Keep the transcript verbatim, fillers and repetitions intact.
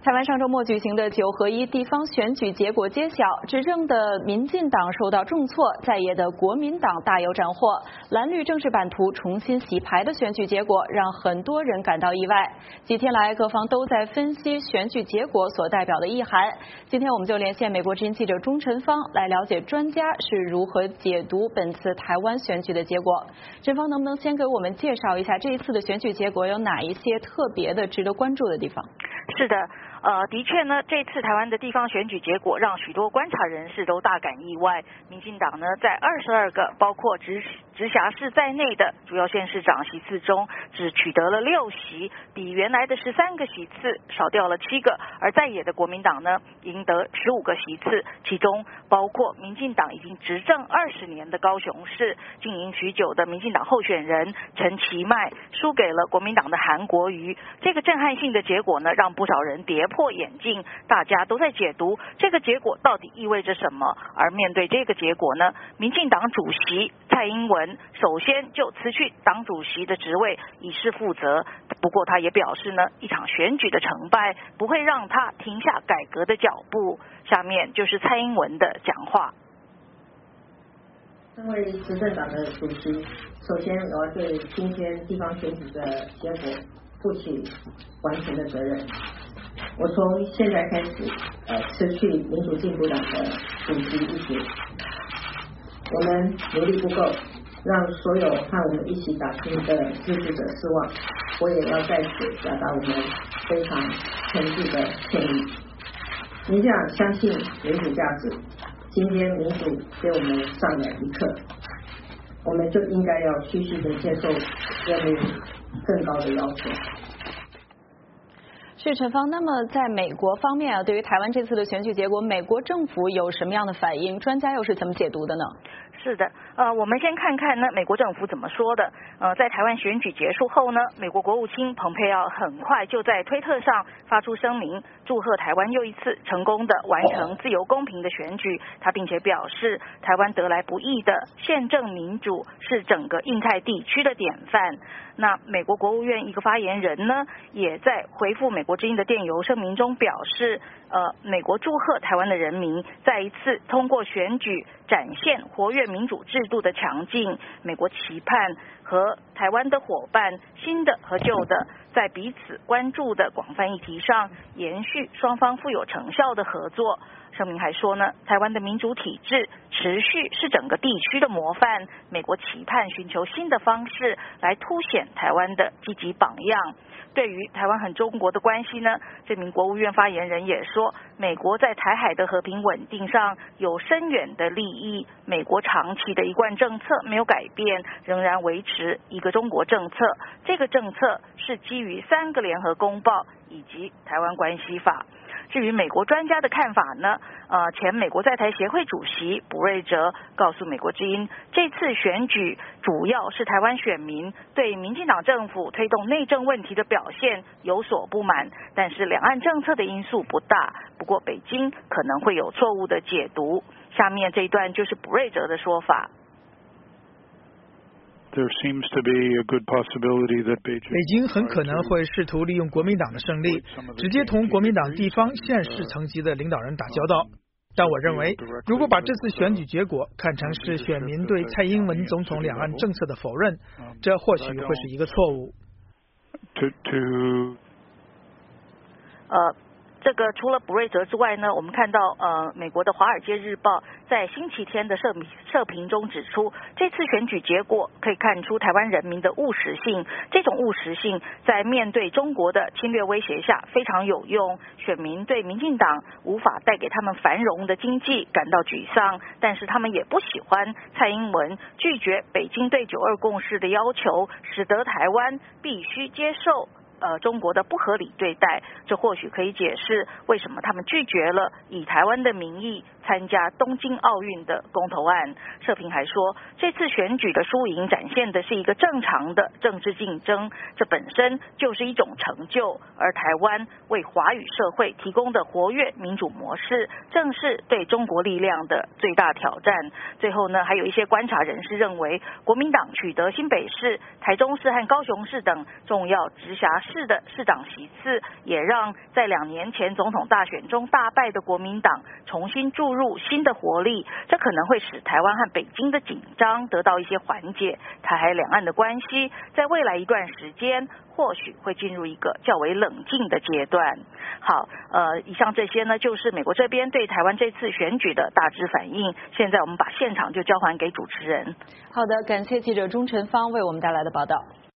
台湾上周末举行的九合一地方选举结果揭晓，执政的民进党受到重挫，在野的国民党大有斩获。蓝绿政治版图重新洗牌的选举结果，让很多人感到意外。几天来，各方都在分析选举结果所代表的意涵。今天我们就连线美国之音记者钟晨芳，来了解专家是如何解读本次台湾选举的结果。陈芳，能不能先给我们介绍一下这一次的选举结果有哪一些特别的、值得关注的地方？ 是的。呃，的确呢，这次台湾的地方选举结果让许多观察人士都大感意外。民进党呢，在二十二个包括直直辖市在内的主要县市长席次中，只取得了六席，比原来的十三个席次少掉了七个。而在野的国民党呢，赢得十五个席次，其中包括民进党已经执政二十年的高雄市，经营许久的民进党候选人陈其迈输给了国民党的韩国瑜。这个震撼性的结果呢，让不少人跌破眼镜，大家都在解读这个结果到底意味着什么。而面对这个结果呢，民进党主席蔡英文首先就辞去党主席的职位，以示负责。不过他也表示呢，一场选举的成败不会让他停下改革的脚步。下面就是蔡英文的讲话。 身为执政党的主席，首先我要对今天地方选举的结果负起完全的责任。我从现在开始，呃，辞去民主进步党的主席一职。我们努力不够，让所有和我们一起打拼的支持者失望。我也要在此表达我们非常诚挚的歉意。民进党相信民主价值，今天民主给我们上了一课，我们就应该要虚心的接受人民更高的要求。 是陈芳，那么在美国方面啊，对于台湾这次的选举结果，美国政府有什么样的反应？专家又是怎么解读的呢？ 是的，呃，我们先看看呢，美国政府怎么说的。呃，在台湾选举结束后呢，美国国务卿蓬佩奥很快就在推特上发出声明，祝贺台湾又一次成功的完成自由公平的选举。他并且表示，台湾得来不易的宪政民主是整个印太地区的典范。那美国国务院一个发言人呢，也在回复美国之音的电邮声明中表示，呃，美国祝贺台湾的人民再一次通过选举展现活跃民主制度的强劲。美国期盼和台湾的伙伴，新的和旧的，在彼此关注的广泛议题上延续双方富有成效的合作。声明还说呢，台湾的民主体制持续是整个地区的模范，美国期盼寻求新的方式来凸显台湾的积极榜样。对于台湾和中国的关系呢，这名国务院发言人也说，美国在台海的和平稳定上有深远的利益，美国长期的一贯政策没有改变，仍然维持一个中国政策。这个政策是基于三个联合公报以及台湾关系法。至于美国专家的看法呢，呃，前美国在台协会主席卜瑞哲告诉美国之音，这次选举主要是台湾选民对民进党政府推动内政问题的表现有所不满，但是两岸政策的因素不大，不过北京可能会有错误的解读。下面这一段就是卜瑞哲的说法。 There seems to be a good possibility that 北京很可能会试图利用国民党的胜利，直接同国民党地方县市层级的领导人打交道。但我认为，如果把这次选举结果看成是选民对蔡英文总统两岸政策的否认，这或许会是一个错误。 To, to... 呃。这个除了卜瑞哲之外呢，我们看到呃，美国的《华尔街日报》在星期天的社社评中指出，这次选举结果可以看出台湾人民的务实性。这种务实性在面对中国的侵略威胁下非常有用。选民对民进党无法带给他们繁荣的经济感到沮丧，但是他们也不喜欢蔡英文拒绝北京对九二共识的要求，使得台湾必须接受呃，中国的不合理对待，这或许可以解释为什么他们拒绝了以台湾的名义参加东京奥运的公投案。社评还说，这次选举的输赢展现的是一个正常的政治竞争，这本身就是一种成就。而台湾为华语社会提供的活跃民主模式，正是对中国力量的最大挑战。最后呢，还有一些观察人士认为，国民党取得新北市、台中市和高雄市等重要直辖市市的市长席次，也让在两年前总统大选中大败的国民党重新注入新的活力，这可能会使台湾和北京的紧张得到一些缓解，台海两岸的关系在未来一段时间或许会进入一个较为冷静的阶段。好，呃，以上这些呢，就是美国这边对台湾这次选举的大致反应。现在我们把现场就交还给主持人。 好的，感谢记者钟晨芳为我们带来的报道。